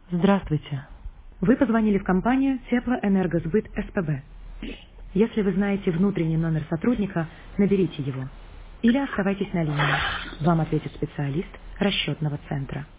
Здравствуйте. Вы позвонили в компанию Теплоэнергосбыт СПБ. Если вы знаете внутренний номер сотрудника, наберите его. Или оставайтесь на линии. Вам ответит специалист расчетного центра.